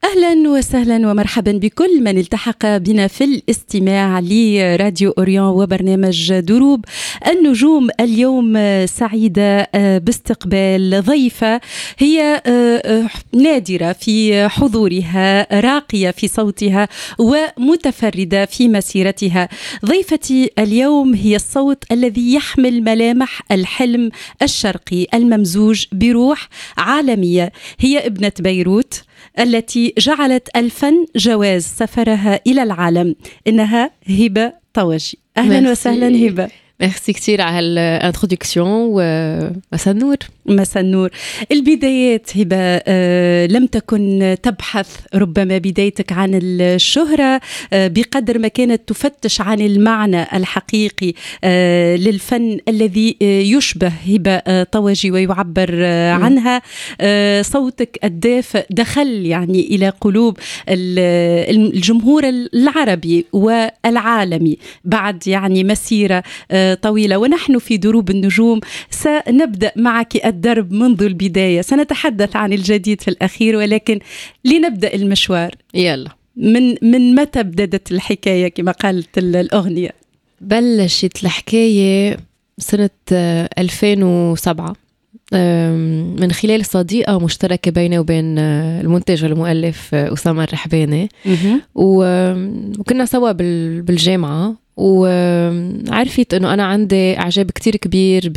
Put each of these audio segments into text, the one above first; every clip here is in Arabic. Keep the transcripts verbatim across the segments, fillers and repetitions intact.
أهلا وسهلا ومرحبا بكل من التحق بنا في الاستماع لراديو أوريون وبرنامج دروب النجوم. اليوم سعيدة باستقبال ضيفة هي نادرة في حضورها، راقية في صوتها ومتفردة في مسيرتها. ضيفتي اليوم هي الصوت الذي يحمل ملامح الحلم الشرقي الممزوج بروح عالمية. هي ابنة بيروت التي جعلت الفن جواز سفرها إلى العالم. إنها هبة طوجي. أهلا ميرسي. وسهلا هبة. ميرسي كتير على الانترودكسيون ومساء النور. مساء النور. البدايات هبة، آه لم تكن تبحث ربما بدايتك عن الشهرة آه بقدر ما كانت تفتش عن المعنى الحقيقي آه للفن الذي آه يشبه هبة آه طوجي ويعبر آه عنها. آه صوتك الدافئ دخل يعني إلى قلوب الجمهور العربي والعالمي بعد يعني مسيرة آه طويلة. ونحن في دروب النجوم سنبدأ معك الدرب منذ البداية، سنتحدث عن الجديد في الأخير، ولكن لنبدأ المشوار. يلا، من من متى بدأت الحكاية كما قالت الأغنية؟ بلشت الحكاية سنة ألفين وسبعة من خلال صديقة مشتركة بيني وبين المنتج والمؤلف أسامة الرحباني، وكنا سوا بالجامعة. وعرفت أنه أنا عندي إعجاب كتير كبير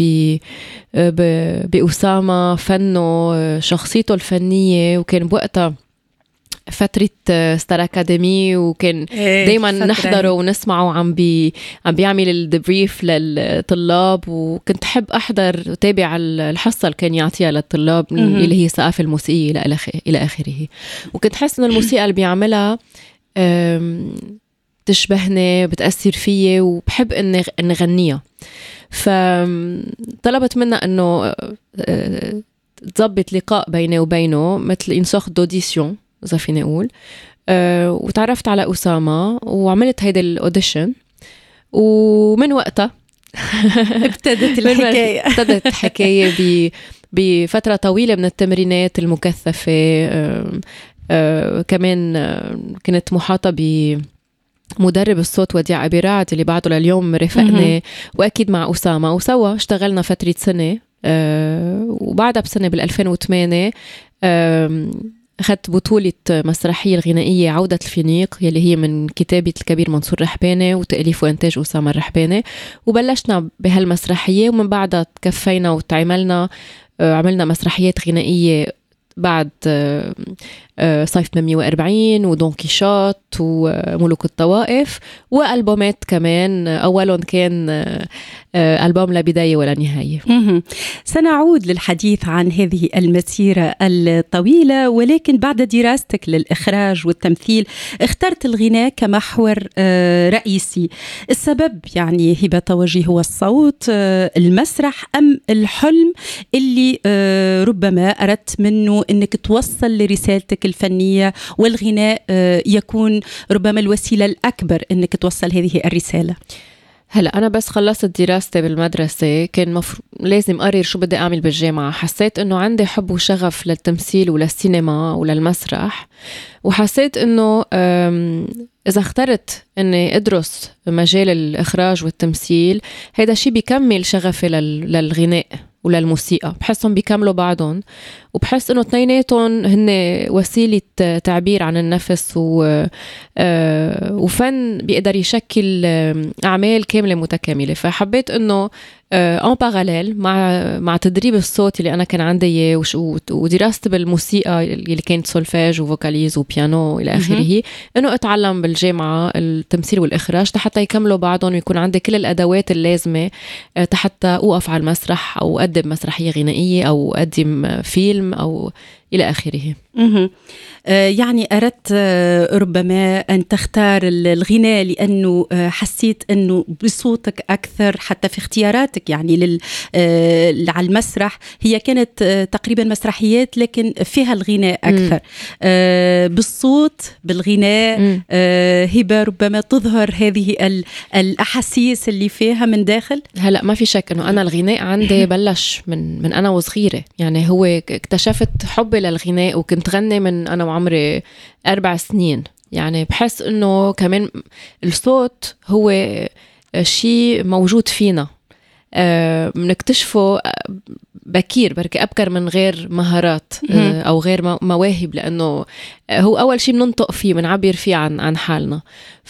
بأسامة، فنه، شخصيته الفنية. وكان بوقتها فترة ستار أكاديمي، وكان دايما نحضره ونسمعه عم بي عم بيعمل الدبريف للطلاب، وكنت حب أحضر وتابع الحصة اللي كان يعطيها للطلاب اللي هي ثقافة الموسيقية إلى آخره. وكنت حس إنه الموسيقى اللي بيعملها تشبهني، بتأثر فيي، وبحب إني إني غنيها. فطلبت منها إنه تضبط لقاء بيني وبينه، مثل إنساخ دوديسيون إذا فيني أقول. أه وتعرفت على أسامة وعملت هيدا الأوديشن، ومن وقتها ابتدت الحكاية. ابتدت الحكاية بفترة طويلة من التمرينات المكثفة. أه أه كمان كنت محاطة ب مدرب الصوت وديع أبي رعد اللي بعده لليوم رفقني، وأكيد مع أسامة، وسوا اشتغلنا فترة سنة. أه وبعدها بسنة بالألفين وثمانية أه أخذت بطولة مسرحية الغنائية عودة الفينيق، يلي هي من كتابة الكبير منصور رحباني وتأليف وإنتاج أسامة الرحباني. وبلشنا بهالمسرحية، ومن بعدها تكفينا وتعملنا أه عملنا مسرحيات غنائية بعد صيف ثمانمية وأربعين ودون كيشوت وملوك الطوائف، وألبومات كمان. أولهم كان ألبوم لا بداية ولا نهاية. سنعود للحديث عن هذه المسيرة الطويلة، ولكن بعد دراستك للإخراج والتمثيل اخترت الغناء كمحور رئيسي. السبب يعني هبة طوجي هو الصوت، المسرح، أم الحلم اللي ربما أردت منه أنك توصل لرسالتك الفنية، والغناء يكون ربما الوسيلة الأكبر أنك توصل هذه الرسالة؟ هلأ أنا بس خلصت دراستي بالمدرسة، كان مفروض لازم أقرر شو بدي أعمل بالجامعة. حسيت أنه عندي حب وشغف للتمثيل وللسينما وللمسرح، وحسيت أنه إذا اخترت أني أدرس مجال الإخراج والتمثيل، هيدا شي بيكمل شغفي للغناء وللموسيقى. بحسهم بيكملوا بعضهم، وبحس انه اثنيناتهم هن وسيلة تعبير عن النفس، و... وفن بيقدر يشكل أعمال كاملة متكاملة. فحبيت انه ان باراليل مع مع تدريب الصوت اللي انا كان عندي اياه، ودراستي بالموسيقى اللي كانت سولفاج وفوكاليز وبيانو الى اخره، انه اتعلم بالجامعه التمثيل والاخراج حتى يكملوا بعضهم، ويكون عندي كل الادوات اللازمه حتى اوقف على المسرح او اقدم مسرحيه غنائيه او اقدم فيلم او الى اخره. يعني أردت ربما أن تختار الغناء لأنه حسيت أنه بصوتك أكثر، حتى في اختياراتك يعني لل على المسرح هي كانت تقريبا مسرحيات لكن فيها الغناء أكثر. م. بالصوت بالغناء هبة ربما تظهر هذه الأحاسيس اللي فيها من داخل. هلأ ما في شك أنه أنا الغناء عندي بلش من من أنا وصغيرة، يعني هو اكتشفت حبي حبي للغناء، وكنت غني من أنا وعمري أربع سنين. يعني بحس إنه كمان الصوت هو شيء موجود فينا، بنكتشفه بكير، بركي أبكر من غير مهارات أو غير مواهب، لأنه هو أول شيء بننطق فيه، بنعبر فيه عن عن حالنا.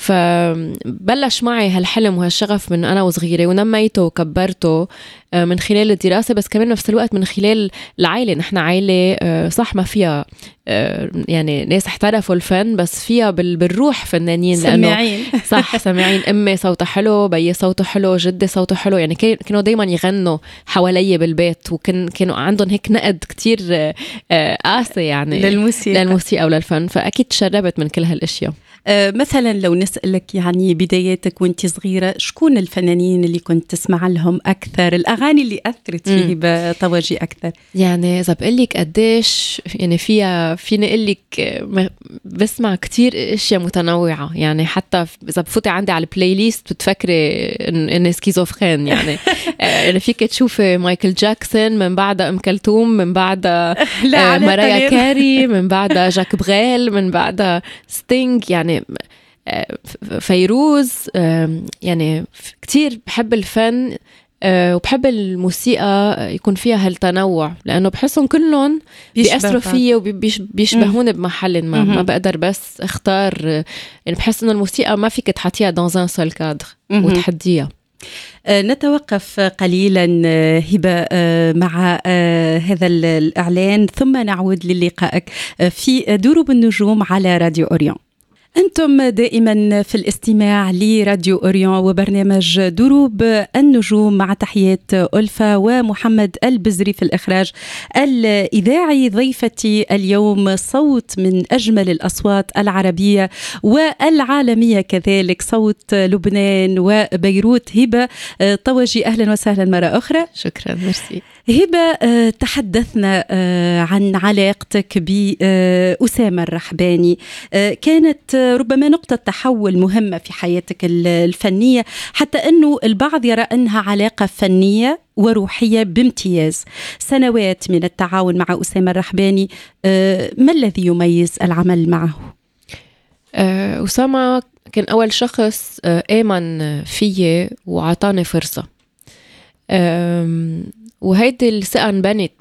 فبلش معي هالحلم وهالشغف من أنا وصغيرة، ونميته وكبرته من خلال الدراسة، بس كمان نفس الوقت من خلال العائلة. نحن عائلة صح ما فيها يعني ناس احترفوا الفن، بس فيها بالروح فنانين، سماعين. صح سماعين. أمي صوته حلو، بيي صوته حلو، جدي صوته حلو، يعني كانوا دايما يغنوا حوالي بالبيت، وكان كانوا عندهم هيك نقد كتير قاسي يعني للموسيقى للموسيقى وللفن. فأكيد تشربت من كل هالأشياء. أه مثلا لو نسألك يعني بداياتك وانت صغيرة، شكون الفنانين اللي كنت تسمع لهم أكثر؟ الأغاني اللي أثرت فيه بطواجي أكثر؟ يعني إذا بقلك قديش يعني فيها، فيني قلك بسمع كتير أشياء متنوعة. يعني حتى إذا بفوتي عندي على البلاي ليست بتفكري إن سكيزوفرين. يعني يعني فيك تشوفي مايكل جاكسون، من بعد أم كلثوم، من بعد مارايا كاري، من بعد جاك بغيل، من بعد ستينج، يعني فيروز. يعني كتير بحب الفن وبحب الموسيقى يكون فيها هالتنوع، لأنه بحسهم كلهم بيأثروا فيي وبيشبهون بمحل ما. ما بقدر بس اختار، يعني بحس إنه الموسيقى ما فيك تحطيها dans un seul cadre وتحديها. نتوقف قليلا هبة مع هذا الإعلان، ثم نعود للقائك في دروب النجوم على راديو أوريون. أنتم دائما في الاستماع لراديو أوريون وبرنامج دروب النجوم، مع تحيات ألفة ومحمد البزري في الإخراج الإذاعي. ضيفتي اليوم صوت من أجمل الأصوات العربية والعالمية كذلك، صوت لبنان وبيروت، هبة طوجي. أهلا وسهلا مرة أخرى. شكرا، ميرسي. هبة، تحدثنا عن علاقتك بأسامة الرحباني، كانت ربما نقطة تحول مهمة في حياتك الفنية، حتى أنه البعض يرى أنها علاقة فنية وروحية بامتياز. سنوات من التعاون مع أسامة الرحباني، ما الذي يميز العمل معه؟ أسامة كان أول شخص آمن فيي وعطاني فرصة، وهيدي الثقة انبنت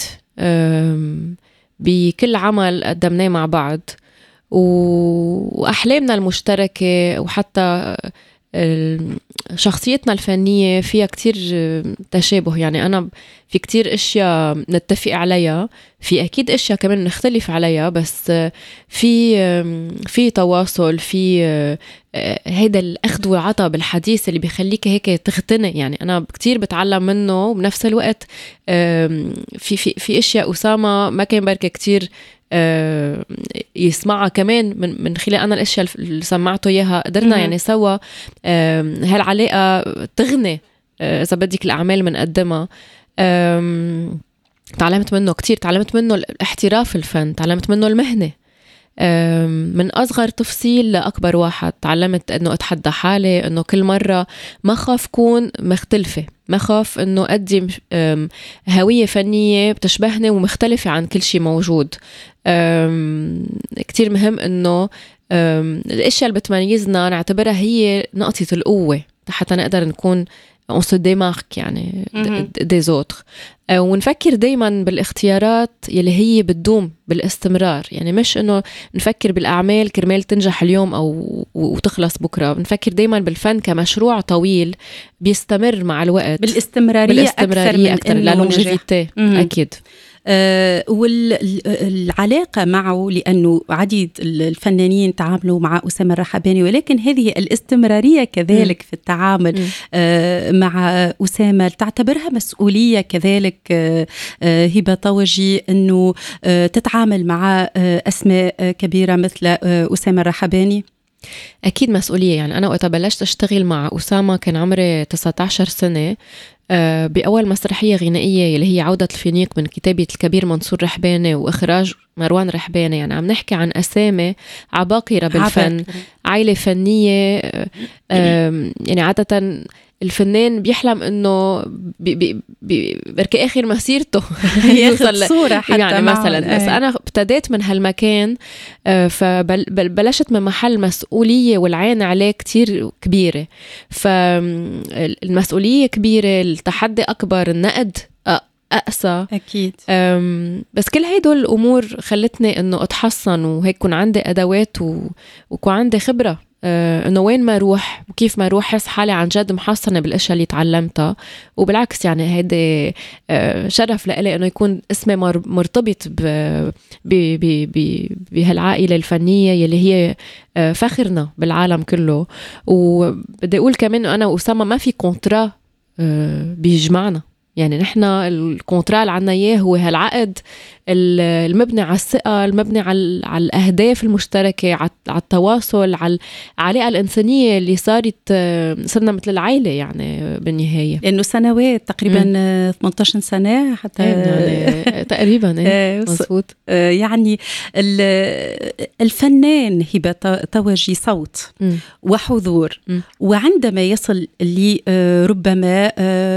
بكل عمل قدمناه مع بعض، وأحلامنا المشتركة وحتى شخصيتنا الفنية فيها كتير تشابه. يعني أنا في كتير أشياء نتفق عليها، في أكيد أشياء كمان نختلف عليها، بس في في تواصل، في هيدا الأخذ والعطاء بالحديث اللي بيخليك هيك تغتني. يعني أنا كتير بتعلم منه، وبنفس الوقت في في في أشياء أسامة ما كان بركة كتير يسمعها كمان من من خلال أنا الأشياء اللي سمعته إياها. قدرنا يعني سوا هالعلاقة تغني إذا بدك الأعمال منقدمها. تعلمت منه كتير، تعلمت منه الاحتراف الفن، تعلمت منه المهنة من أصغر تفصيل لأكبر واحد. تعلمت أنه أتحدى حالي، أنه كل مرة ما خاف كون مختلفة، ما خاف أنه أقدم هوية فنية بتشبهني ومختلفة عن كل شيء موجود. كتير مهم أنه الأشياء اللي بتميزنا نعتبرها هي نقطة القوة، حتى نقدر نكون on se démarque يعني des autres. ونفكر دايما بالاختيارات يلي هي بتدوم بالاستمرار. يعني مش انه نفكر بالاعمال كرمال تنجح اليوم او وتخلص بكره، نفكر دايما بالفن كمشروع طويل بيستمر مع الوقت، بالاستمراريه, بالاستمرارية اكثر للونجيفيتي. اكيد. آه والعلاقة معه، لأنه عديد الفنانين تعاملوا مع أسامة الرحباني، ولكن هذه الاستمرارية كذلك م. في التعامل آه مع أسامة تعتبرها مسؤولية كذلك آه هبة طوجي، أنه آه تتعامل مع آه أسماء كبيرة مثل آه أسامة الرحباني؟ أكيد مسؤولية. يعني أنا وقت بلشت أشتغل مع أسامة كان عمري تسعة عشر سنة، بأول مسرحية غنائية اللي هي عودة الفينيق من كتابة الكبير منصور رحباني وإخراج مروان رحباني. يعني عم نحكي عن أسامي عباقرة بالفن، عائلة فنية. يعني عادة الفنان بيحلم انه بي بي بي بركي اخر مسيرته ياخذ صوره حتى يعني مثلا. ايه. بس انا ابتديت من هالمكان، فبلشت من محل مسؤوليه والعين عليه كتير كبيره، فالمسؤوليه كبيره، التحدي اكبر، النقد أقسى أكيد. بس كل هيدول الأمور خلتني إنه أتحصن وهيك يكون عندي أدوات ويكون عندي خبرة، أه إنه وين ما أروح وكيف ما أروح حس حالي عن جد محصنة بالأشياء اللي تعلمتها. وبالعكس يعني هيدا أه شرف لإلي إنه يكون اسمي مرتبط بهالعائلة الفنية يلي هي أه فخرنا بالعالم كله. وبدي أقول كمان إنه أنا وأسامة ما في كونترا أه بيجمعنا، يعني نحن الكونترا اللي عنا إياه هو هالعقد المبني على الثقة، المبني على على الأهداف المشتركة، على التواصل، على العلاقة الإنسانية اللي صارت صرنا مثل العائلة يعني بالنهاية. لأنه سنوات تقريبا ثمانية عشر سنة حتى يعني تقريبا مظبوط. يعني الفنان هبة طواجي صوت م. وحضور م. وعندما يصل لربما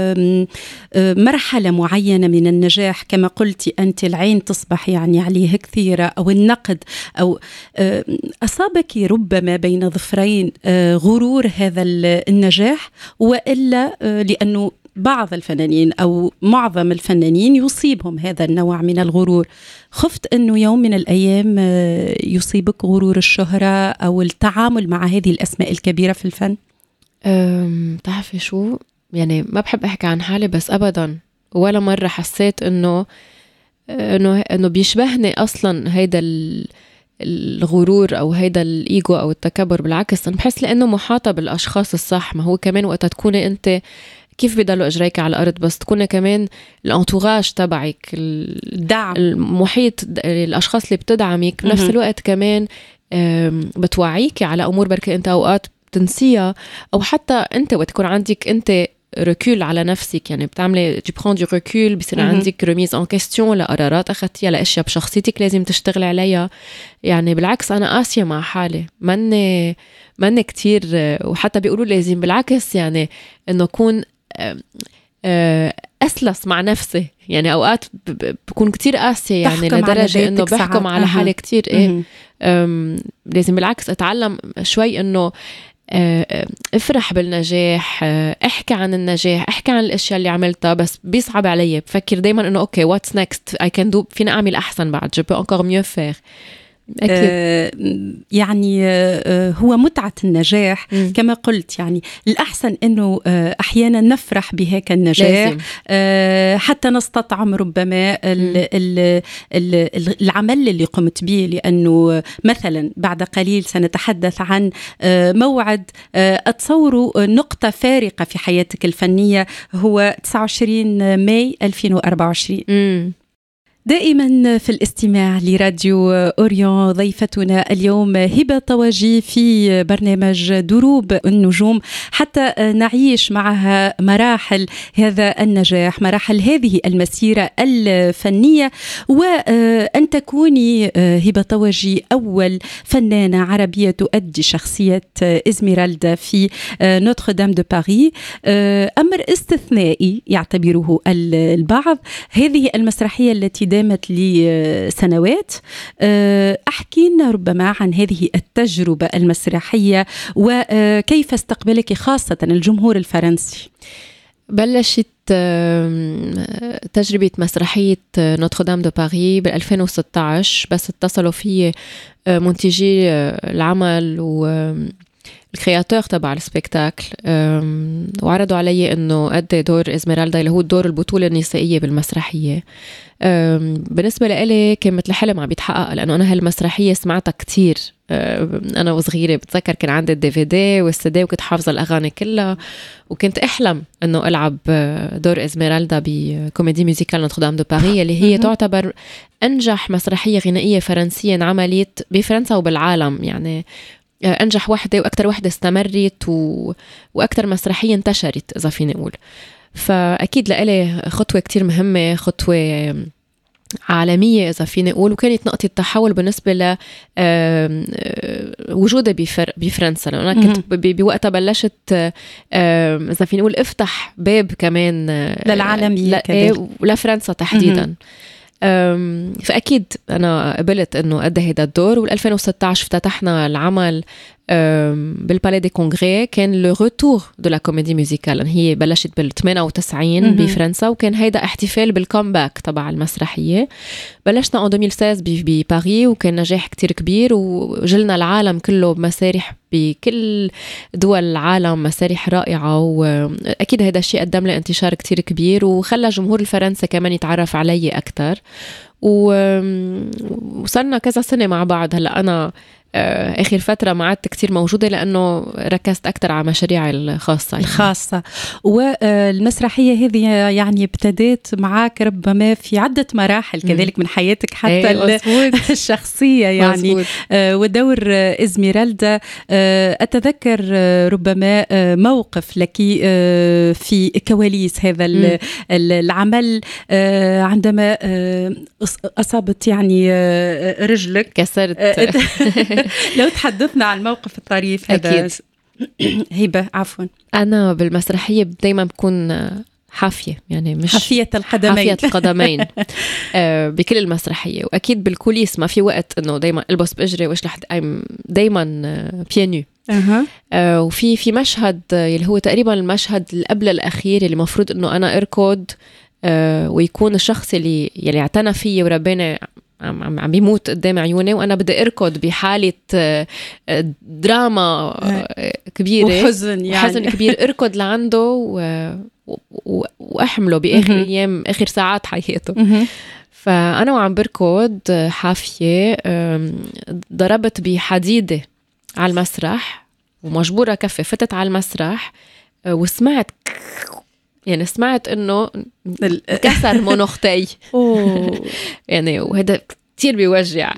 مرحلة معينة من النجاح كما قلتي أنت، العين تصبح يعني عليه كثيرة أو النقد أو أصابك ربما بين ظفرين غرور هذا النجاح، وإلا لأنه بعض الفنانين أو معظم الفنانين يصيبهم هذا النوع من الغرور، خفت أنه يوم من الأيام يصيبك غرور الشهرة أو التعامل مع هذه الأسماء الكبيرة في الفن؟ تعرفي شو، يعني ما بحب أحكي عن حالي بس أبدا ولا مرة حسيت أنه انه انه بيشبهني اصلا هيدا الغرور او هيدا الايجو او التكبر. بالعكس انا بحس لانه محاطه بالاشخاص الصح. ما هو كمان وقت تكوني انت كيف بيضلوا اجريك على الارض، بس تكوني كمان الانتوراج تبعك، الدعم، المحيط، الاشخاص اللي بتدعمك بنفس الوقت كمان بتوعيكي على امور بركي انت اوقات بتنسيها، او حتى انت وقت يكون عندك انت ركول على نفسك، يعني بتعملي دي برون دي ركول، بيصير عندك ريميز ان كيستيون لقرارات اخذتيها، لاشياء بشخصيتك لازم تشتغل عليها. يعني بالعكس انا قاسيه مع حالي، ماني ماني كتير، وحتى بيقولوا لازم بالعكس يعني انه اكون اسلس مع نفسي. يعني اوقات بكون كتير قاسيه يعني لدرجه انه بحكم على حالي كتير. ايه لازم بالعكس اتعلم شوي انه افرح بالنجاح، احكي عن النجاح، احكي عن الاشياء اللي عملتها، بس بيصعب علي بفكر دايما انه اوكي واتس نيكست اي كان دو، فينا اعمل احسن بعد، جو بو انكور ميو فير. آه يعني آه هو متعة النجاح م. كما قلت، يعني الأحسن أنه آه أحيانا نفرح بهيك النجاح آه حتى نستطعم ربما ال ال ال العمل اللي قمت به، لأنه مثلا بعد قليل سنتحدث عن آه موعد آه أتصور نقطة فارقة في حياتك الفنية، هو تسعة وعشرين ماي ألفين وأربعة وعشرين. م. دائما في الاستماع لراديو أوريون ضيفتنا اليوم هبة طواجي في برنامج دروب النجوم، حتى نعيش معها مراحل هذا النجاح، مراحل هذه المسيرة الفنية، وأن تكوني هبة طواجي أول فنانة عربية تؤدي شخصية إزميرالدا في نوتردام دو باريس، أمر استثنائي يعتبره البعض. هذه المسرحية التي دامت لسنوات، أحكي لنا ربما عن هذه التجربة المسرحية وكيف استقبلك خاصة الجمهور الفرنسي. بلشت تجربة مسرحية نوتردام دو باريس بالألفين وستة عشر، بس اتصلوا في منتجي العمل و الكرياتور تبع السبيكتاكل وعرضوا علي انه ادي دور إزميرالدا اللي هو الدور البطولة النسائية بالمسرحية. بالنسبة لي كان مثل حلم عم بيتحقق، لانه انا هالمسرحية سمعتها كتير انا وصغيرة. بتذكر كان عندي الدي في دي والسي دي وكنت حافظة الاغاني كلها، وكنت احلم انه العب دور إزميرالدا بكوميدي ميوزيكال نوتردام دو باريس اللي هي تعتبر انجح مسرحية غنائية فرنسية انعملت بفرنسا وبالعالم، يعني أنجح واحدة وأكتر واحدة استمرت و... وأكتر مسرحية انتشرت إذا فيني أقول. فأكيد لإلي خطوة كتير مهمة، خطوة عالمية إذا فيني أقول، وكانت نقطة تحول بالنسبة ل وجودي بفر بفرنسا، لأن أنا كنت بوقتها بلشت إذا فيني نقول افتح باب كمان للعالمية كذلك ولفرنسا تحديدا. فأكيد أنا قبلت إنه أدي هيدا الدور. وال2016 افتتحنا العمل بالبالي دي كونغري، كان لو روتور دو لا كوميدي ميوزيكال. هي بلشت بال-ثمانية وتسعين بفرنسا، وكان هيدا احتفال بالكومباك تبع المسرحية. بلشنا ان ألفين وستة عشر بباريس، وكان نجاح كتير كبير، وجلنا العالم كله بمسارح بكل دول العالم، مسارح رائعة. وأكيد هيدا الشيء قدم لي انتشار كتير كبير، وخلى جمهور الفرنسي كمان يتعرف علي أكتر. وصلنا كذا سنة مع بعض. هلأ أنا آخر فترة ما عدت كتير موجودة لأنه ركزت أكتر على مشاريعي الخاصة يعني. الخاصة. والمسرحية هذه يعني ابتدت معاك ربما في عدة مراحل كذلك من حياتك حتى ايه الشخصية يعني. مزبوط. ودور إزميرالدا، أتذكر ربما موقف لك في كواليس هذا م. العمل عندما أصابت يعني رجلك، كسرت. لو تحدثنا عن الموقف الطريف هذا. أكيد. هبة عفوا. أنا بالمسرحية دايما بكون حافية، يعني مش حافية القدمين. حافية القدمين آه بكل المسرحية. وأكيد بالكوليس ما في وقت إنه دايما ألبس بأجري وأشلح دايما بيانو. أه. آه وفي في مشهد اللي هو تقريبا المشهد اللي قبل الأخير، اللي مفروض إنه أنا أركض آه ويكون الشخص اللي يلي اعتنى فيه وربنا عم عم بيموت قدام عيوني، وانا بدي اركض بحاله دراما كبيره وحزن يعني وحزن كبير، اركض لعنده و... و... واحمله باخر ايام اخر ساعات حياته. فانا وعم بركض حافيه ضربت بحديده على المسرح ومجبوره كفي، فتت على المسرح وسمعت يعني سمعت انه كسر مناختي يعني، وهذا كتير بيوجع.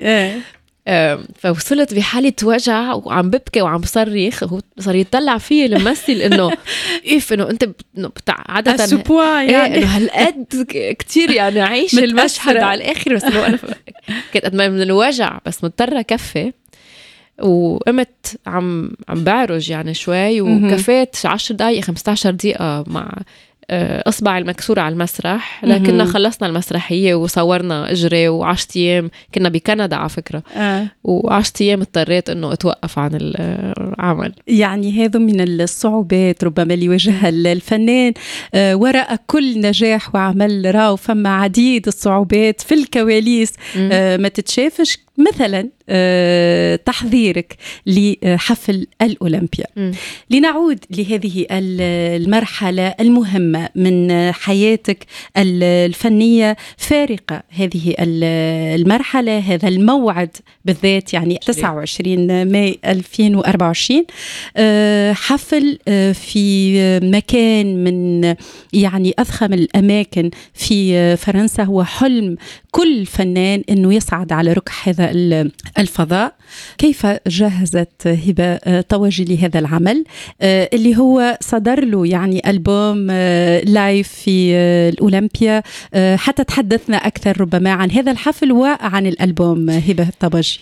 فوصلت بحالة وجع وعم ببكي وعم بصريخ. هو صار يطلع فيه الممثل انه ايف انه انت بتاع عادة يعني انه هالقد كتير يعني عايش المشهد على الاخر. بس انه انا كنت قد ما من الوجع بس مضطرة كفي، وقمت عم عم بعرج يعني شوي، وكفيت عشر دقايق خمسة عشر دقيقة مع أصبع المكسورة على المسرح. لكننا خلصنا المسرحية وصورنا إجري، وعشت أيام كنا بكندا على فكرة آه. وعشت أيام اضطريت أنه أتوقف عن العمل. يعني هذا من الصعوبات ربما اللي يواجهها الفنان وراء كل نجاح وعمل، راو فما عديد الصعوبات في الكواليس ما تتشافش. مثلا تحضيرك لحفل الأولمبيا. م. لنعود لهذه المرحلة المهمة من حياتك الفنية، فارقة هذه المرحلة، هذا الموعد بالذات يعني تسعة وعشرين ماي ألفين وأربعة وعشرين، حفل في مكان من يعني أضخم الأماكن في فرنسا. هو حلم كل فنان أنه يصعد على ركح هذا الفضاء. كيف جهزت هبة طواجي لهذا العمل اللي هو صدر له يعني ألبوم لايف في الأولمبيا؟ حتى تحدثنا أكثر ربما عن هذا الحفل وعن الألبوم هبة طواجي.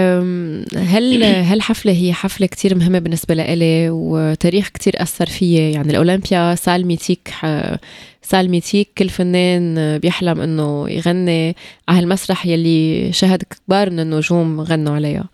هل هالحفلة هي حفلة كتير مهمة بالنسبة لإلي، وتاريخ كتير أثر فيه. يعني الأولمبيا سال ميتيك، سال ميتيك كل فنان بيحلم إنه يغني على المسرح يلي شهد كبار من النجوم غنوا عليها.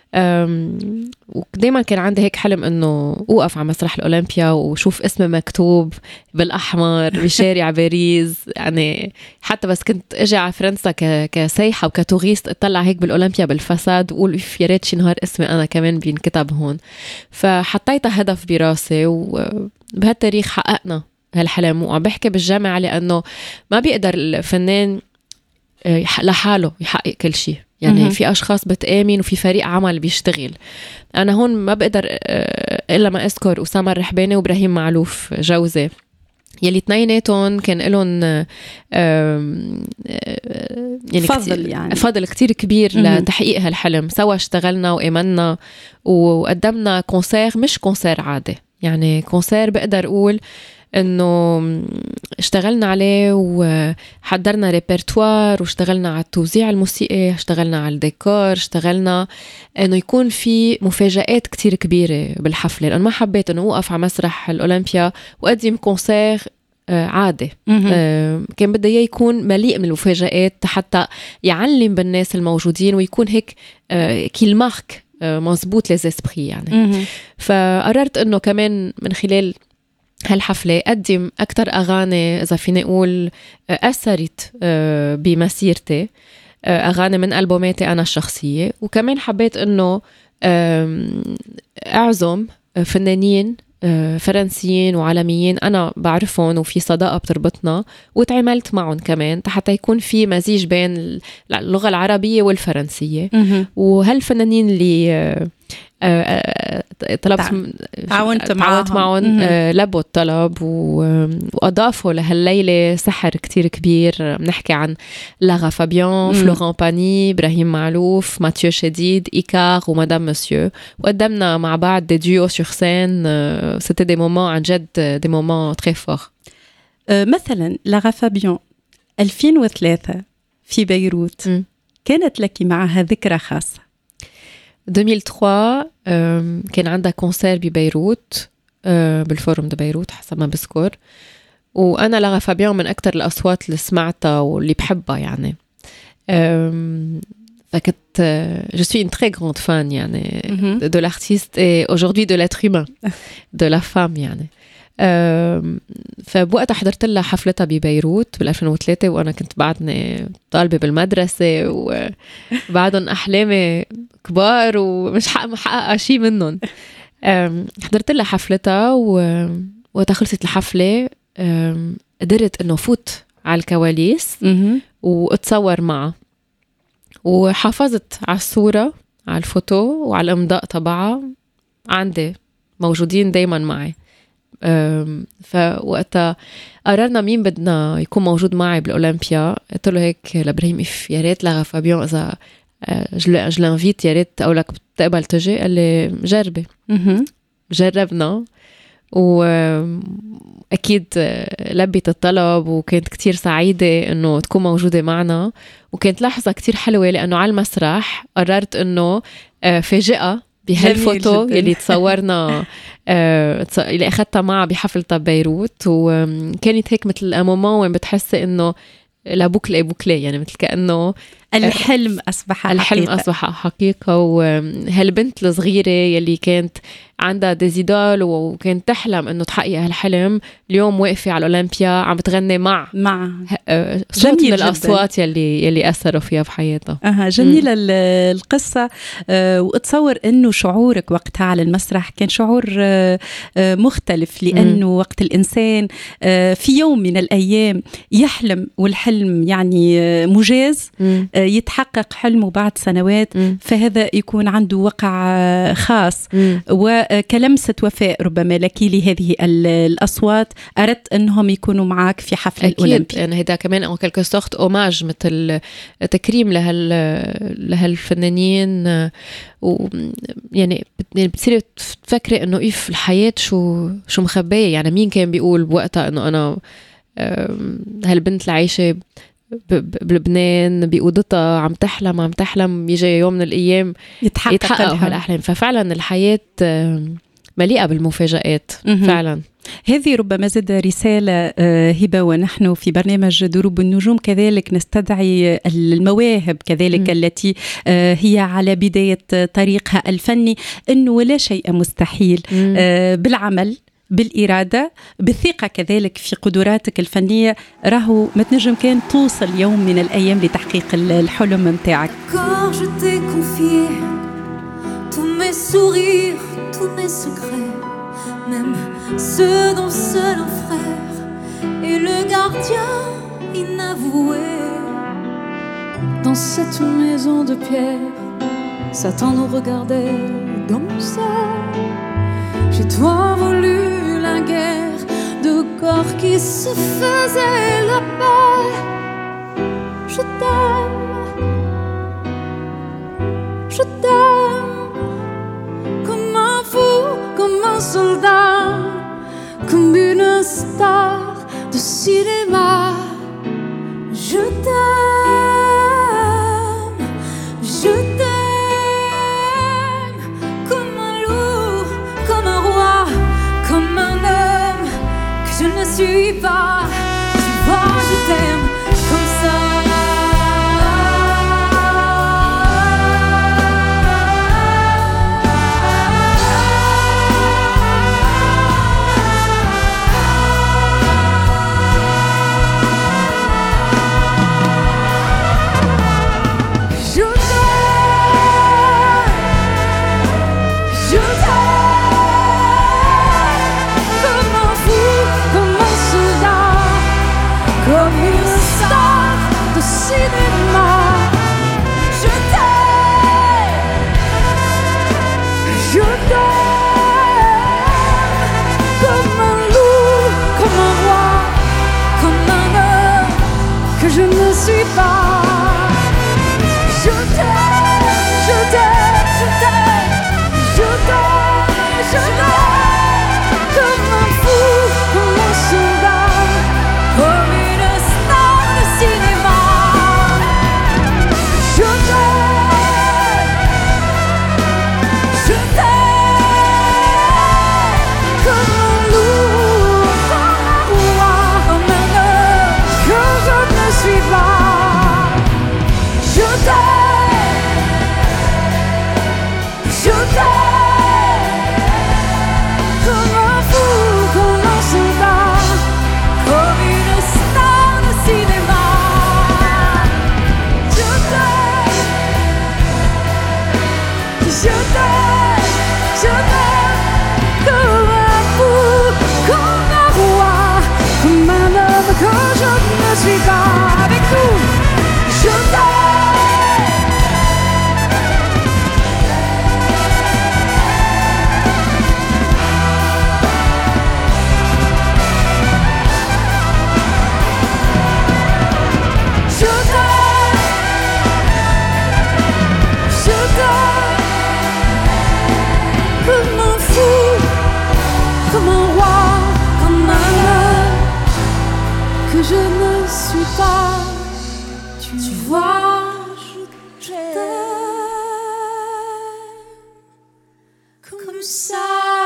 ودايما كان عندي هيك حلم انه اوقف على مسرح الأولمبيا وشوف اسمي مكتوب بالاحمر بشارع باريس. يعني حتى بس كنت اجي على فرنسا كسيحه وكتوريست اطلع هيك بالأولمبيا بالفساد واقول يا ريت شي نهار اسمي انا كمان بينكتب هون. فحطيتها هدف براسي، وبهالتاريخ حققنا هالحلم. وعم بحكي بالجامعه لانه ما بيقدر الفنان لحاله يحقق كل شيء. يعني م- في أشخاص بتآمن وفي فريق عمل بيشتغل. أنا هون ما بقدر إلا ما أذكر أسامة الرحباني وإبراهيم معلوف جوزي، يلي اثنيناتهم كان لهم يعني فضل يعني فضل كتير كبير م- لتحقيق هالحلم. سوا اشتغلنا وإيمنا وقدمنا كونسير، مش كونسير عادي، يعني كونسير بقدر أقول إنه اشتغلنا عليه وحضرنا ريبرتوار واشتغلنا على التوزيع الموسيقي، اشتغلنا على الديكور، اشتغلنا إنه يكون في مفاجآت كتير كبيرة بالحفلة، لأن ما حبيت إنه أوقف على مسرح الأولمبيا وأقدم كونسير عادي. آه كان بدي إياه يكون مليء من المفاجآت حتى يعلم بالناس الموجودين ويكون هيك آه كيل مارك آه مزبوط لزيسبري يعني. فقررت إنه كمان من خلال هالحفلة أقدم أكتر أغاني إذا فيني أقول أثرت آه بمسيرتي، آه أغاني من ألبوماتي أنا الشخصية، وكمان حبيت إنه آه أعزم فنانين فرنسيين وعالميين أنا بعرفهم وفي صداقة بتربطنا وتعاملت معهم كمان حتى يكون في مزيج بين اللغة العربية والفرنسية. وهالفنانين اللي طلبت تعاونت معهم لبوا الطلب وأضافوا لهالليلة سحر كتير كبير. بنحكي عن لاغا فابيان، فلوران باني، إبراهيم معلوف، ماتيو شديد، إيكار ومدام مسيو، وقدمنا مع بعض دي ديو sur scène. c'était des moments عن جد des moments très forts. مثلا لاغا فابيان ألفين وثلاثة في بيروت م. كانت لك معها ذكرى خاصة. ألفين وثلاثة كان عندها كونسير ببيروت بالفورم دو بيروت حسب ما بذكر، وأنا لاغا فابيان من أكتر الأصوات اللي سمعتها واللي بحبها يعني. فكنت je suis une très grande fan يعني mm-hmm. de l'artiste et aujourd'hui de l'être humain de la femme يعني. فبوقتها حضرت لها حفلتها ببيروت بالألفين وثلاثة وأنا كنت بعدني طالبة بالمدرسة وبعدهم أحلامي كبار ومش حق محققة شيء منهم. حضرت لها حفلتها وتخلصت الحفلة قدرت إنه فوت على الكواليس واتصور معها، وحافظت على الصورة على الفوتو وعلى الإمضاء تبعها عندي موجودين دايما معي. فوقتها قررنا مين بدنا يكون موجود معي بالأولمبيا. قلت له هيك لإبراهيم إف يا ريت لاغا فابيان إذا je l'invite يا ريت أقولك بتقبل تجي. قال لي جربي. جربنا وأكيد لبيت الطلب وكانت كتير سعيدة إنه تكون موجودة معنا، وكانت لحظة كتير حلوة لأنه على المسرح قررت إنه فاجئة بهالفوتو اللي تصورنا اللي أخذتها معها بحفلة بيروت. وكانت هيك مثل أمومون وين بتحسي إنه لا بوكلي بوكلي يعني مثل كأنه الحلم أصبح حقيقة. الحلم أصبح حقيقة. وهالبنت الصغيرة يلي كانت عندها ديزيدال وكانت تحلم إنه تحقق هالحلم اليوم واقفة على الأولمبيا عم بتغني مع مع صوت من الأصوات يلي يلي أثروا فيها في حياتها. أها جميلة م. القصة. أه وأتصور إنه شعورك وقتها على المسرح كان شعور أه مختلف، لأنه م. وقت الإنسان أه في يوم من الأيام يحلم والحلم يعني مجاز م. يتحقق حلمه بعد سنوات م. فهذا يكون عنده وقع خاص م. وكلمسة وفاء ربما لك لهذه الأصوات أردت أنهم يكونوا معك في حفل الأولمبي. أنا هذا كمان أو كالكو سورت أوماج مثل تكريم لهال لهالفنانين. ويعني بتصير تفكري إنه إيه في الحياة شو شو مخبية يعني. مين كان بيقول بوقتها إنه أنا هالبنت العايشة بلبنان بأوضتها عم تحلم عم تحلم يجي يوم من الأيام يتحقق, يتحقق هالأحلام. ففعلا الحياة مليئة بالمفاجآت فعلا. هذه ربما زاد رسالة هبة، ونحن في برنامج دروب النجوم كذلك نستدعي المواهب كذلك م. التي هي على بداية طريقها الفني، أنه ولا شيء مستحيل م. بالعمل بالإرادة بالثقة كذلك في قدراتك الفنية راهو ما تنجم كان توصل يوم من الأيام لتحقيق الحلم متاعك. Quand je t'ai confié tous mes sourires, tous mes secrets, même ceux dont seul un frère et le gardien inavoué. Dans cette maison de pierre, Satan nous regardait danser. J'ai toi voulu la guerre de corps qui se faisait la paix. Je t'aime, je t'aime comme un fou, comme un soldat, comme une star de cinéma. Je t'aime, je t'aime comme un loup, comme un roi, comme un homme que je ne suis pas. Tu vois, je t'aime comme ça. Je ne suis pas. Je t'aime, je t'aime, je t'aime, je t'aime, je t'aime comme un fou, comme un soldat, comme une star de cinéma. Je t'aime, je t'aime comme un loup, comme un roi, comme un homme que je ne suis pas. Je t'aime, je t'aime comme un fou, comme un soldat, comme une star de cinéma. Je t'aime, je t'aime, je t'aime comme un fou, comme un roi, comme un homme que je ne suis pas. Avec nous, je t'aime. Je t'aime, je t'aime comme un fou, comme un roi, comme un homme que je ne suis pas. Tu, tu vois, je t'aime comme ça.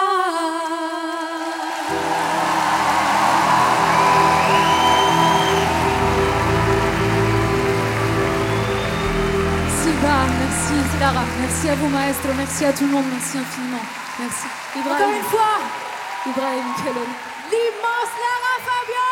Siba, merci Lara, merci à vous maestro, merci à tout le monde, merci infiniment. Merci. Ibrahim. Encore une fois, Ibrahim Kellon. L'immense Lara Fabian.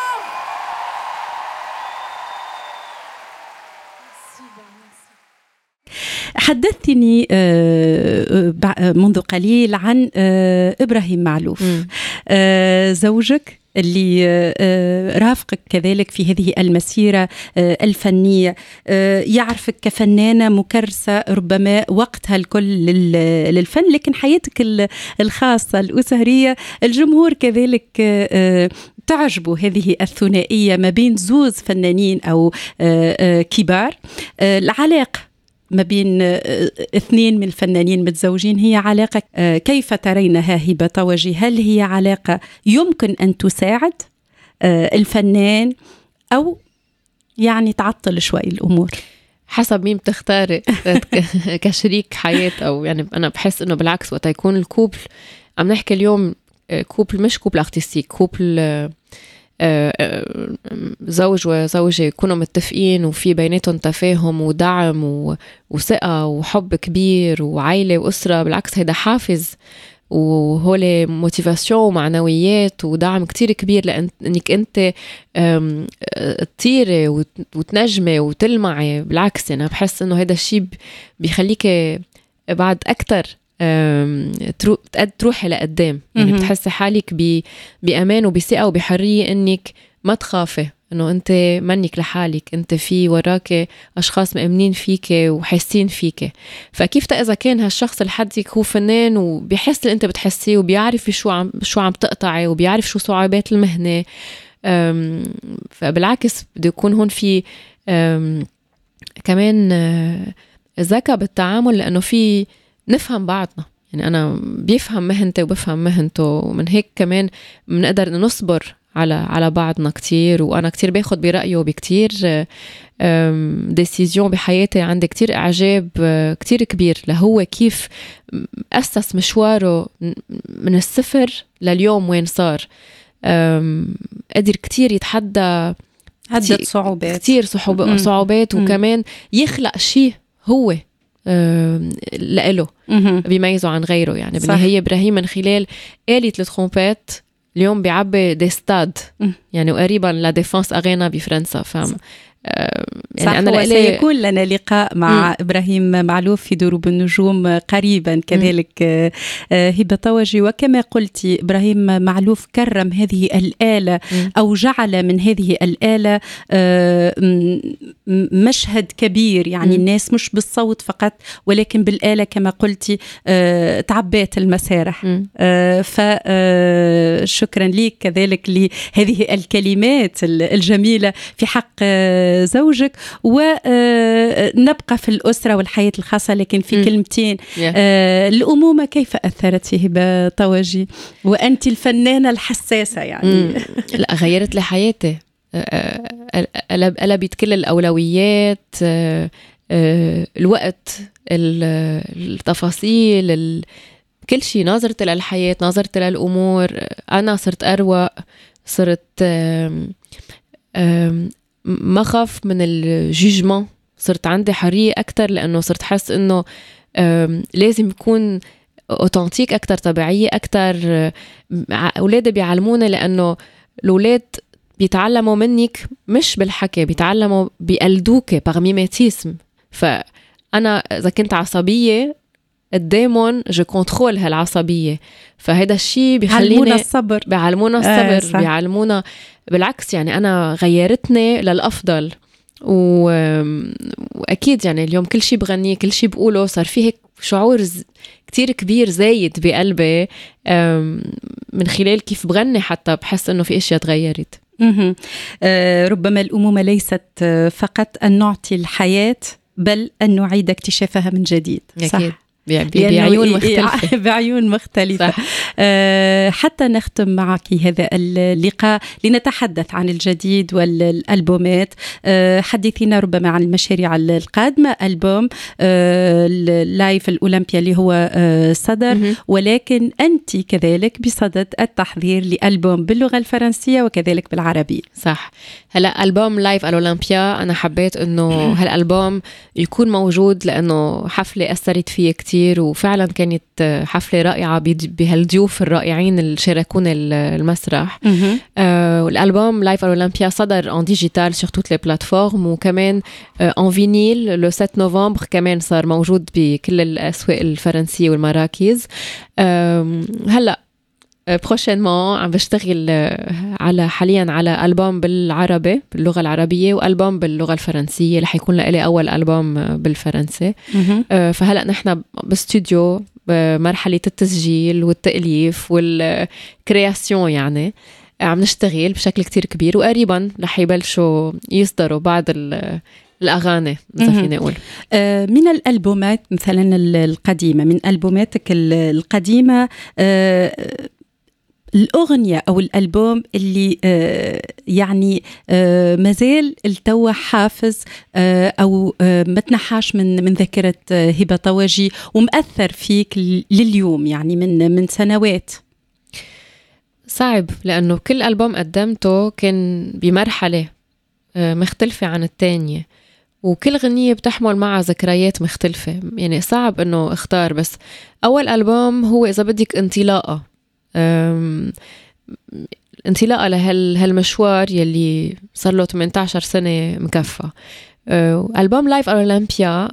حدثتني منذ قليل عن إبراهيم معلوف زوجك اللي رافقك كذلك في هذه المسيرة الفنية، يعرفك كفنانة مكرسة ربما وقتها الكل للفن، لكن حياتك الخاصة الأسرية الجمهور كذلك تعجبوا هذه الثنائية ما بين زوز فنانين أو كبار. العلاقة ما بين اثنين من الفنانين متزوجين هي علاقة كيف ترينها هبة طوجي؟ هل هي علاقة يمكن أن تساعد الفنان أو يعني تعطل شوي الأمور؟ حسب مين بتختاري كشريك حياة، أو يعني أنا بحس إنه بالعكس وقت يكون الكوبل، عم نحكي اليوم كوبل مش كوبل ارتستيك، كوبل زوج وزوجة يكونوا متفقين وفي بيناتهم تفاهم ودعم وثقة وحب كبير وعائلة وأسرة. بالعكس هيدا حافز وهولي موتيفاسيون ومعنويات ودعم كتير كبير لأنك أنت تطيري وتنجمي وتلمعي. بالعكس أنا بحس إنه هيدا الشيء بيخليك بعد أكتر تروحي لقدام، يعني بتحسي حالك بأمان وبثقة وبحرية إنك ما تخافي إنه أنت منك لحالك، أنت في وراك أشخاص مأمنين فيك وحاسين فيك. فكيف إذا كان هالشخص اللي حدك هو فنان وبيحس اللي أنت بتحسيه وبيعرف شو عم شو عم تقطعي وبيعرف شو صعوبات المهنة، فبالعكس بده يكون هون في كمان ذكاء بالتعامل، لأنه في نفهم بعضنا. يعني أنا بيفهم مهنتي وبفهم مهنته، ومن هيك كمان بنقدر نصبر على على بعضنا كتير. وأنا كتير باخد برأيه بكتير ديسيزيون بحياتي. عندي كتير إعجاب كتير كبير لهو كيف أسس مشواره من الصفر لليوم وين صار. قدر كتير يتحدى عدة صعوبات كتير صعوبات, صعوبات وكمان يخلق شيء هو لإله بيميزه عن غيره. يعني بالنهاية إبراهيم من خلال آلة الترومبات اليوم بيعبي دي ستاد يعني وقريبا لديفانس أغانا بفرنسا. فهم يعني صح. أنا سيكون لنا لقاء مع م. إبراهيم معلوف في دروب النجوم قريبا كذلك. هبة طوجي، وكما قلت إبراهيم معلوف كرم هذه الآلة م. أو جعل من هذه الآلة مشهد كبير. يعني م. الناس مش بالصوت فقط ولكن بالآلة كما قلت تعبات المسارح. فشكرا لك كذلك لهذه الكلمات الجميلة في حق زوجك. ونبقى في الأسرة والحياة الخاصة لكن في م. كلمتين yeah. آه الأمومة كيف أثرت هبة طوجي وأنت الفنانة الحساسة؟ يعني لا غيرت لي حياتي، قلبت كل الأولويات، آه آه الوقت، التفاصيل، كل شيء، نظرتي للحياة، نظرتي للأمور. أنا صرت أروق، صرت آم آم ما خاف من الجيجمنت، صرت عندي حرية أكتر لأنه صرت حس إنه لازم يكون أوتنتيك أكتر، طبيعية أكتر. أولادي بيعلمونا لأنه الأولاد بيتعلموا منك مش بالحكي، بيتعلموا بيقلدوك بارميماتيسم. فأنا إذا كنت عصبية قدامهم جو كنترول هالعصبية، فهذا الشيء بيخليني بيعلمونا الصبر، بيعلمونا الصبر آه بيعلمونا بالعكس. يعني أنا غيرتني للأفضل. وأكيد يعني اليوم كل شيء بغنيه، كل شيء بقوله، صار فيه هيك شعور كتير كبير زايد بقلبي من خلال كيف بغني، حتى بحس إنه في أشياء تغيرت. آه ربما الأمومة ليست فقط أن نعطي الحياة بل أن نعيد اكتشافها من جديد. أكيد. بعيون مختلفة بعيون مختلفة. أه حتى نختم معك هذا اللقاء لنتحدث عن الجديد والألبومات. أه حدثينا ربما عن المشاريع القادمة. ألبوم أه اللايف الأولمبيا اللي هو أه صدر، ولكن أنت كذلك بصدد التحضير لألبوم باللغة الفرنسية وكذلك بالعربية. صح. هلأ ألبوم لايف الأولمبيا أنا حبيت أنه هالألبوم يكون موجود لأنه حفلة أثرت فيه كتير، وفعلا كانت حفلة رائعة بهالضيوف الرائعين اللي شاركونا المسرح. آه والألبوم لايف الأولمبيا صدر en digital sur toutes les plateformes، وكمان آه en vinyle le sept novembre كمان صار موجود بكل الأسواق الفرنسية والمراكز. آه هلأ بروشينمون عم بشتغل على حاليا على ألبوم بالعربي باللغة العربية وألبوم باللغة الفرنسية اللي حيكون لي أول ألبوم بالفرنسي. فهلأ نحن باستوديو بمرحلة التسجيل والتأليف والكرياسيون، يعني عم نشتغل بشكل كتير كبير، وقريبا رح يبلشوا يصدروا بعض الأغاني إذا فينا نقول. من الألبومات مثلا القديمة، من ألبوماتك القديمة الأغنية أو الألبوم اللي آه يعني آه مازال التوى حافظ آه أو آه ما تنحاش من من ذاكرة آه هبة طوجي ومأثر فيك لليوم يعني من من سنوات؟ صعب، لأنه كل ألبوم قدمته كان بمرحلة آه مختلفة عن التانية، وكل غنية بتحمل معها ذكريات مختلفة. يعني صعب إنه اختار، بس أول ألبوم هو إذا بدك انطلاقة انطلاقة لهالمشوار يلي صار له ثمانية عشر سنة مكفى. ألبوم لايف الأولمبيا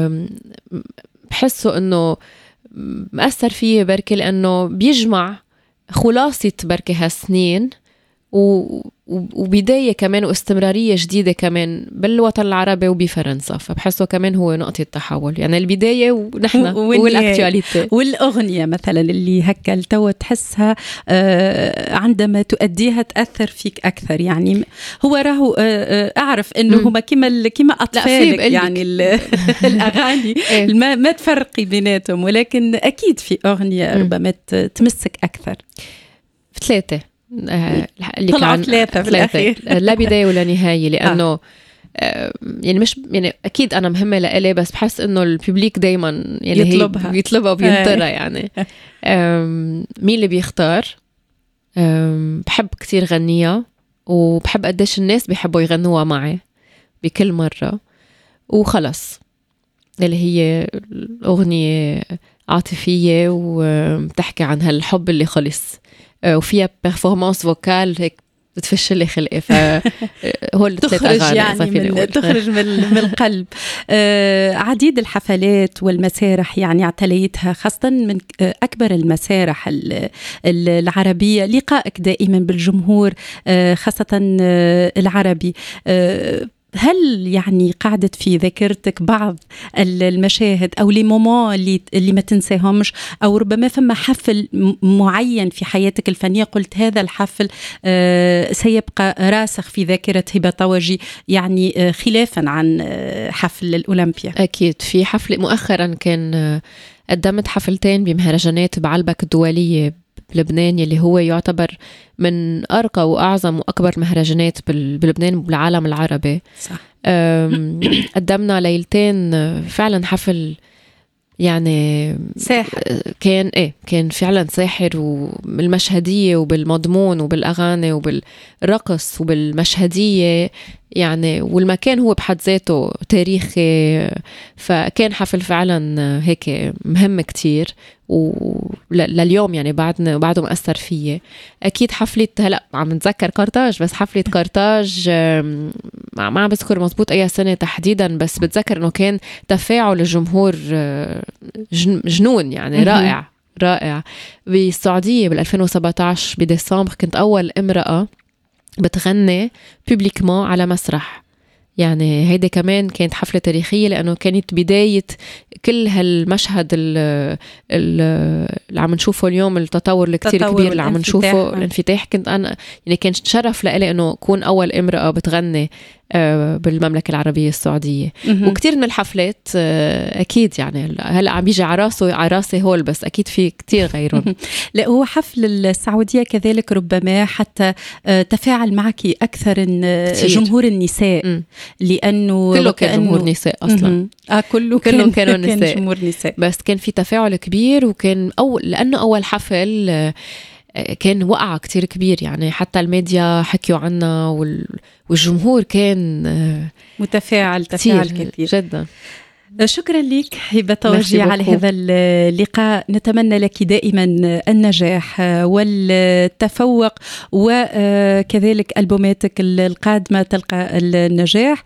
بحسه إنه مأثر فيه بركة لأنه بيجمع خلاصة بركة هالسنين، وبداية كمان واستمرارية جديدة كمان بالوطن العربي وبفرنسا. فبحسه كمان هو نقطة تحول، يعني البداية ونحن والأكتواليتي. والأغنية مثلا اللي هكا التو تحسها عندما تؤديها تأثر فيك أكثر. يعني هو راهو أعرف إنه هما كما كما أطفالك يعني الأغاني ما, ما تفرقي بيناتهم، ولكن أكيد في أغنية ربما تمسك أكثر. ثلاثة آه اللي كان ثلاثة في الأخير، لا بداية ولا نهاية، لأنه آه. آه يعني مش يعني أكيد أنا مهمة لإلي، بس بحس إنه الببليك دايما يعني يطلبها بيطلبها وبينطرها. يعني مين اللي بيختار؟ بحب كتير غنية، وبحب قديش الناس بيحبوا يغنوها معي بكل مرة، وخلص اللي هي الأغنية عاطفية وبتحكي عن هالحب اللي خلص وفيها performance فوكال هيك بتفش لي خلقي. فهو تخرج يعني من تخرج من, من القلب. آه عديد الحفلات والمسارح يعني اعتليتها، خاصة من أكبر المسارح العربية، لقائك دائما بالجمهور آه خاصة آه العربي. آه هل يعني قعدت في ذاكرتك بعض المشاهد أو لي مومون اللي, اللي ما تنساهمش، أو ربما فما حفل معين في حياتك الفنية قلت هذا الحفل آه سيبقى راسخ في ذاكرة هبة طوجي، يعني آه خلافا عن آه حفل الأولمبيا؟ أكيد في حفل مؤخرا كان قدمت حفلتين بمهرجانات بعلبك الدولية بلبنان، يلي هو يعتبر من أرقى وأعظم وأكبر مهرجانات بلبنان وبالعالم العربي. صح. قدمنا ليلتين فعلا حفل يعني ساحر، كان إيه كان فعلا ساحر، وبالمشهدية وبالمضمون وبالأغاني وبالرقص وبالمشهدية يعني، والمكان هو بحد ذاته تاريخي. فكان حفل فعلا هيك مهم كتير، ولليوم يعني بعدنا بعده مأثر فيه. أكيد حفلة هلأ عم نتذكر قرطاج، بس حفلة قرطاج ما عم بذكر مزبوط أي سنة تحديدا، بس بتذكر إنه كان تفاعل الجمهور جنون يعني رائع رائع. بالسعودية بالألفين وسبعة عشر بديسمبر كنت أول امرأة بتغني ببليكمون على مسرح، يعني هيدا كمان كانت حفلة تاريخية، لأنه كانت بداية كل هالمشهد اللي عم نشوفه اليوم، التطور الكتير كبير اللي عم نشوفه، الانفتاح. كنت أنا يعني كان شرف لإلي أنه أكون أول امرأة بتغني بالمملكة العربية السعودية. وكتير من الحفلات أكيد يعني هلأ عم بيجي عراسه عراسي هول، بس أكيد في كتير غيرهم. لا هو حفل السعودية كذلك ربما حتى تفاعل معك أكثر جمهور النساء، م. لأنه كله كان جمهور نساء أصلا. آه كله كله كانوا نساء، جمهور نساء، بس كان في تفاعل كبير. وكان أول لأنه أول حفل كان وقع كتير كبير، يعني حتى الميديا حكيوا عنا، والجمهور كان متفاعل تفاعل كثير جدا. شكرا لك هبة طوجي على هذا اللقاء. نتمنى لك دائما النجاح والتفوق، وكذلك ألبوماتك القادمة تلقى النجاح.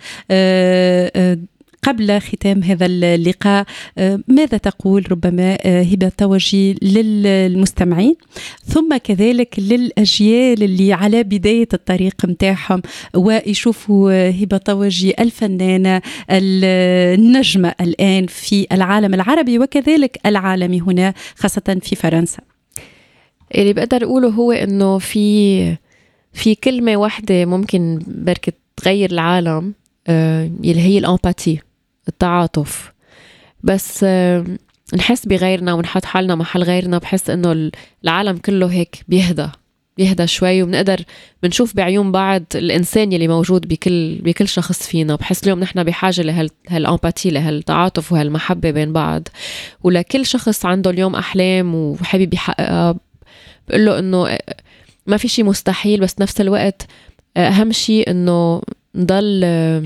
قبل ختام هذا اللقاء ماذا تقول ربما هبة طوجي للمستمعين، ثم كذلك للأجيال اللي على بداية الطريق متاعهم ويشوفوا هبة طوجي الفنانة النجمة الآن في العالم العربي وكذلك العالمي هنا خاصة في فرنسا؟ اللي بقدر أقوله هو إنه في في كلمة واحدة ممكن بركة تغير العالم، اللي هي الأمباتي، التعاطف. بس نحس بغيرنا ونحط حالنا محل غيرنا، بحس انه العالم كله هيك بيهدى بيهدى شوي، وبنقدر بنشوف بعيون بعض الانسان يلي موجود بكل بكل شخص فينا. بحس اليوم نحن بحاجه لهالامباتي، لهالتعاطف وهالمحبه بين بعض. ولكل شخص عنده اليوم احلام وحابب يحققها، بقول له انه ما في شيء مستحيل، بس نفس الوقت اهم شيء انه نضل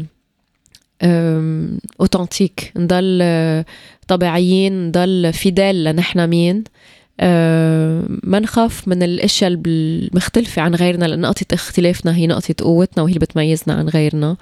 اوتنتيك، نضل طبيعيين، نضل فيدال لنحنا مين، ما نخاف من الاشياء المختلفة عن غيرنا، لأن نقطة اختلافنا هي نقطة قوتنا وهي اللي بتميزنا عن غيرنا،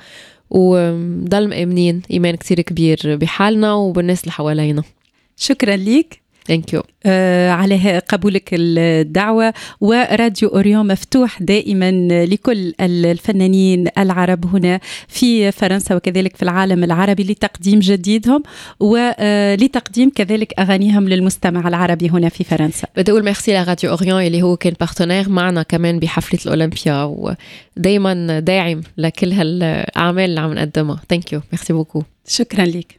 ونضل مؤمنين إيمان كتير كبير بحالنا وبالناس اللي حوالينا. شكرا ليك. ثانك يو آه على قبولك الدعوة. وراديو أوريون مفتوح دائما لكل الفنانين العرب هنا في فرنسا وكذلك في العالم العربي لتقديم جديدهم ولتقديم كذلك أغانيهم للمستمع العربي هنا في فرنسا. بدي أقول ميرسي لراديو أوريون اللي هو كان بارتنير معنا كمان بحفلة الأولمبيا ودايما داعم لكل هالأعمال اللي عم نقدمها. ثانك يو، ميرسي بوكو. شكرا لك.